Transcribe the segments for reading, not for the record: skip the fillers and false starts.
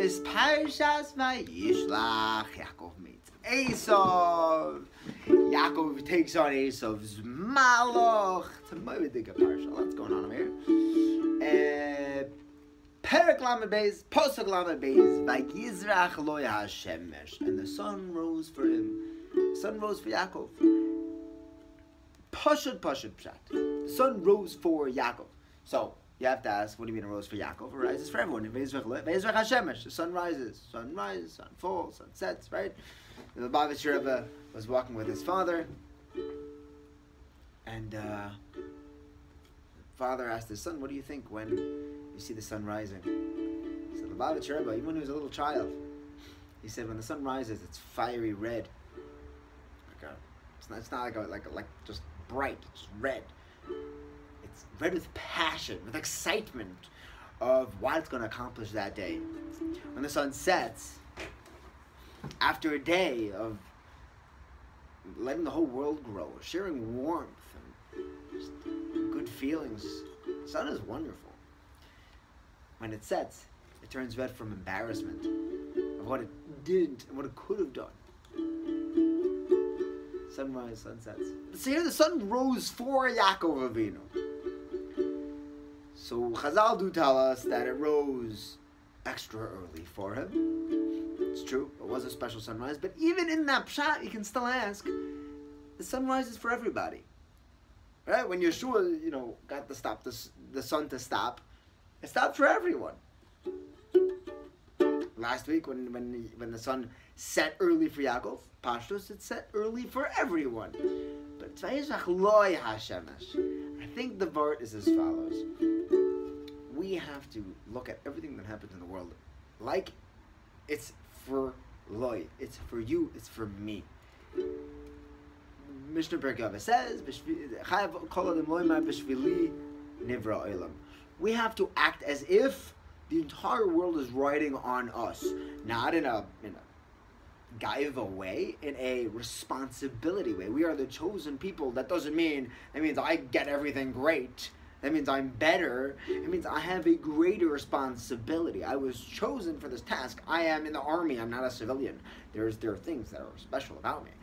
is Parshas Vayishlach. Yaakov meets Esav. Yaakov takes on Esav's malach. It's a very big parsha. What's going on over here? Perek Lamed Beis, Posuk Lamed Beis. Vayizrach lo Hashemesh, and the sun rose for him. The sun rose for Yaakov. Pashut pshat. The sun rose for Yaakov. So you have to ask, what do you mean it rose for Yaakov? It rises for everyone. Vayizrach Hashemesh. The sun rises, sun falls, sun sets, right? And the Lubavitcher Rebbe was walking with his father, and the father asked his son, what do you think when you see the sun rising? So the Lubavitcher Rebbe, even when he was a little child, he said, when the sun rises, it's fiery red. It's not like just bright, it's red. It's red with passion, with excitement of what it's going to accomplish that day. When the sun sets, after a day of letting the whole world grow, sharing warmth and just good feelings, the sun is wonderful. When it sets, it turns red from embarrassment of what it didn't and what it could have done. Sunrise, sunsets. So here the sun rose for Yaakov Avinu. So Chazal do tell us that it rose extra early for him. It's true, it was a special sunrise, but even in that pshat, you can still ask, the sunrise is for everybody. Right? When Yeshua, got to stop the sun to stop, it stopped for everyone. Last week, when the sun set early for Yaakov, Pashtos, it set early for everyone. But Vayizrach lo Hashemesh. I think the vart is as follows. We have to look at everything that happens in the world like it's for Loi. It's for you. It's for me. Mishnah Perek Yaveh says, we have to act as if the entire world is riding on us, not in a gaiva way, in a responsibility way. We are the chosen people. That means I get everything great. That means I'm better. It means I have a greater responsibility. I was chosen for this task. I am in the army. I'm not a civilian. There are things that are special about me.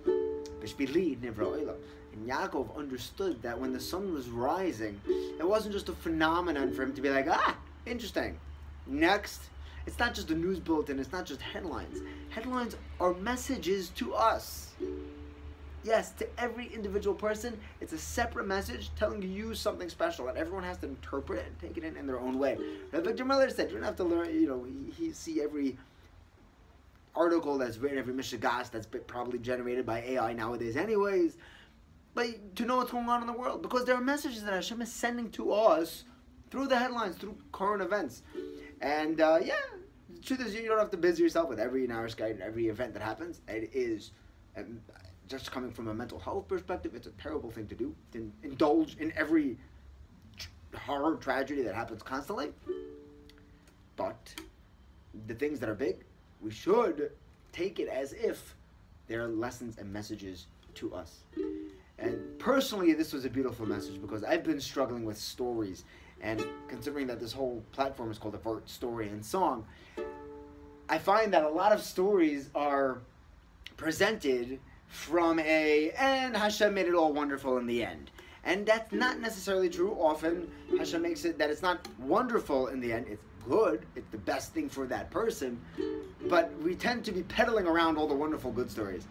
And Yaakov understood that when the sun was rising, it wasn't just a phenomenon for him to be like, interesting. Next. It's not just a news bulletin. It's not just headlines. Headlines are messages to us. Yes, to every individual person, it's a separate message telling you something special that everyone has to interpret and take it in their own way. Rabbi Victor Miller said, you don't have to learn, he see every article that's written, every mishagas that's probably generated by AI nowadays anyways, but to know what's going on in the world, because there are messages that Hashem is sending to us through the headlines, through current events. And the truth is, you don't have to busy yourself with every Narishkeit and every event that happens. It is, just coming from a mental health perspective, it's a terrible thing to do, to indulge in every horror tragedy that happens constantly. But the things that are big, we should take it as if there are lessons and messages to us. And personally, this was a beautiful message because I've been struggling with stories. And considering that this whole platform is called a Vart Story and Song, I find that a lot of stories are presented from and Hashem made it all wonderful in the end. And that's not necessarily true. Often Hashem makes it that it's not wonderful in the end. It's good. It's the best thing for that person. But we tend to be peddling around all the wonderful good stories.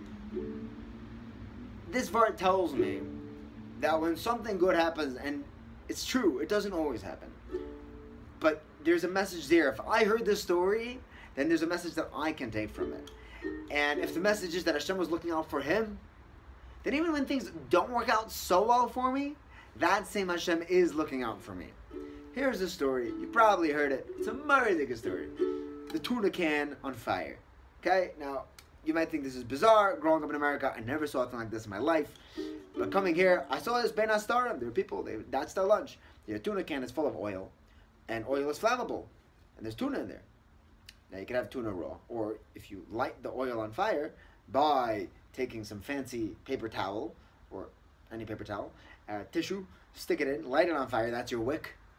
This Vart tells me that when something good happens, and it's true, it doesn't always happen, but there's a message there. If I heard this story, then there's a message that I can take from it. And if the message is that Hashem was looking out for him, then even when things don't work out so well for me, that same Hashem is looking out for me. Here's a story. You probably heard it. It's a very good story. The tuna can on fire. Okay? Now, you might think this is bizarre. Growing up in America, I never saw anything like this in my life. But coming here, I saw this Ben Astarim. There are people, that's their lunch. Your tuna can is full of oil, and oil is flammable. And there's tuna in there. Now, you can have tuna raw. Or if you light the oil on fire by taking some fancy paper towel, or any paper towel, tissue, stick it in, light it on fire, that's your wick,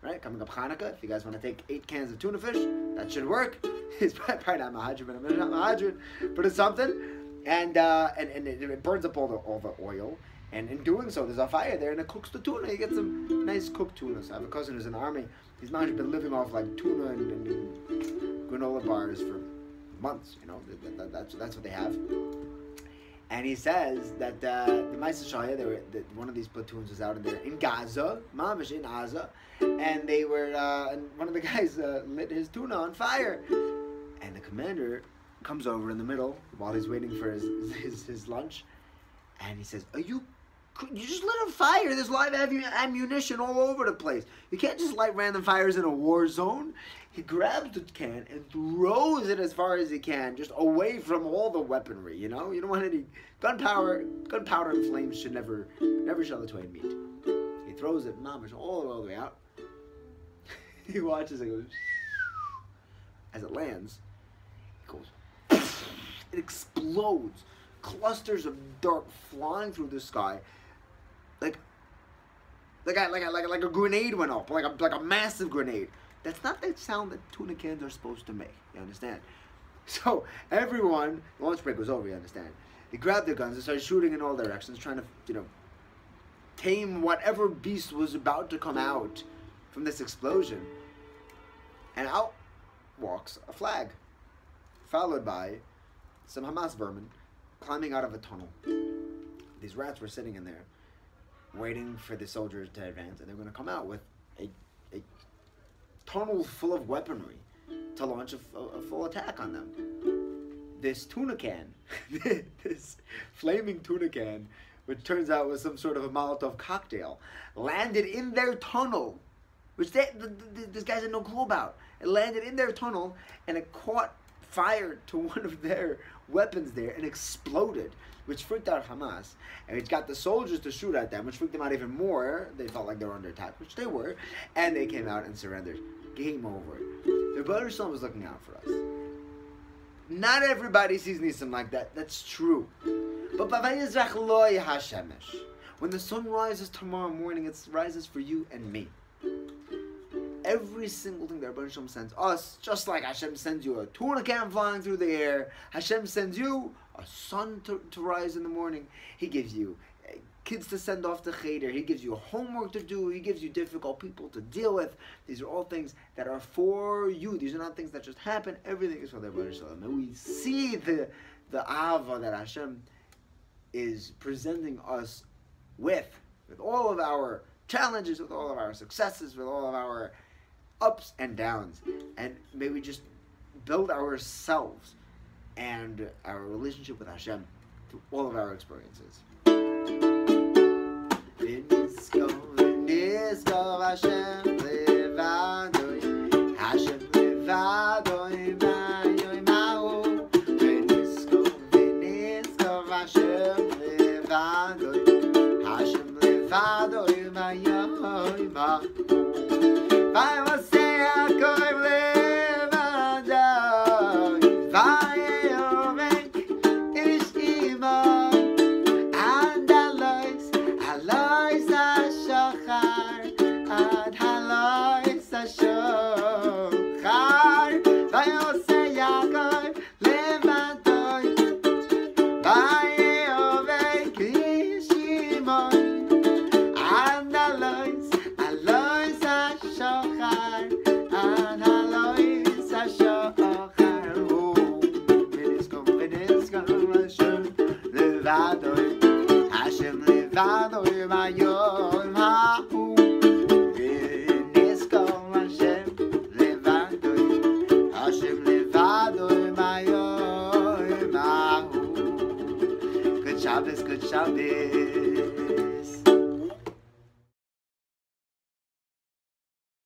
Right, coming up Hanukkah. If you guys want to take 8 cans of tuna fish, that should work. It's probably not mahadrin, but I'm not mahadrin, but it's something. And it burns up all the oil. And in doing so, there's a fire there, and it cooks the tuna. You get some nice cooked tuna. So I have a cousin who's in the army. He's been living off like tuna and granola bars for months. You know, that's what they have. And he says that the Ma'aseh Shaya, one of these platoons was out in Gaza, Mamish in Gaza, and they were, and one of the guys lit his tuna on fire, and the commander comes over in the middle while he's waiting for his lunch, and he says, you just lit a fire. There's live ammunition all over the place. You can't just light random fires in a war zone. He grabs the can and throws it as far as he can, just away from all the weaponry, you know? You don't want any gunpowder and flames should never shall the twain meet. He throws it, all the way out. He watches it goes, as it lands, it goes, it explodes. Clusters of dirt flying through the sky, like a grenade went up, like a massive grenade. That's not the sound that tuna cans are supposed to make. You understand? So everyone, the lunch break was over. You understand? They grabbed their guns and started shooting in all directions, trying to, tame whatever beast was about to come out from this explosion. And out walks a flag, followed by some Hamas vermin climbing out of a tunnel. These rats were sitting in there, waiting for the soldiers to advance, and they're going to come out with a tunnel full of weaponry to launch a full attack on them. This tuna can, this flaming tuna can, which turns out was some sort of a Molotov cocktail, landed in their tunnel, which these guys had no clue about. It landed in their tunnel, and it caught fire to one of their weapons there and exploded, which freaked out Hamas, and it got the soldiers to shoot at them, which freaked them out even more. They felt like they were under attack, which they were, and they came out and surrendered. Game over. The Rebbeinu Shalom was looking out for us. Not everybody sees Nisim like that. That's true. But when the sun rises tomorrow morning, it rises for you and me. Every single thing that Rebbeinu Shalom sends us, just like Hashem sends you a tuna can flying through the air, Hashem sends you a sun to rise in the morning. He gives you kids to send off to Cheder. He gives you homework to do. He gives you difficult people to deal with. These are all things that are for you. These are not things that just happen. Everything is for the Rebbeinu Shalom. And we see the Ava that Hashem is presenting us with all of our challenges, with all of our successes, with all of our ups and downs. And may we just build ourselves and our relationship with Hashem through all of our experiences. V'nizkor Hashem levadoi, Hashem levadoi v'yoimahu. V'nizkor Hashem levadoi, Hashem levadoi v'yoimahu. V'yosei Yaakov levadoi, v'yovek ish imo. Hashem levadoi v'yoimahu. V'nizkor Hashem levadoi, Hashem levadoi v'yoimahu. Good Shabbos, good Shabbos.